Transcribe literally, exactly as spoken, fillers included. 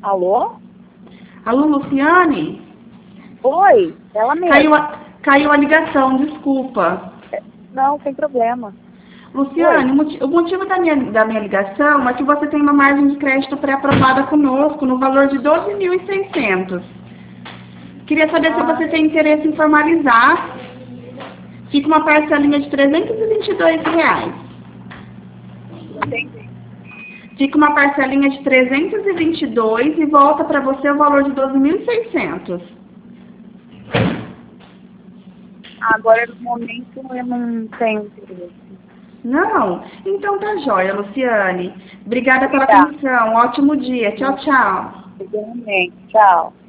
Alô? Alô, Luciane? Oi, ela mesma. Caiu a, caiu a ligação, desculpa. Não, sem problema. Luciane, o moti- o motivo da minha, da minha ligação é que você tem uma margem de crédito pré-aprovada conosco no valor de doze mil e seiscentos. Queria saber se Ah, você tem interesse em formalizar. Fica uma parcelinha de trezentos e vinte e dois reais. entendi. Fica uma parcelinha de trezentos e vinte e dois e volta para você o valor de doze mil e seiscentos. Agora, no momento, eu não tenho interesse. Não? Então tá jóia, Luciane. Obrigada pela Obrigada. atenção. Ótimo dia. Tchau, tchau. Igualmente. Tchau.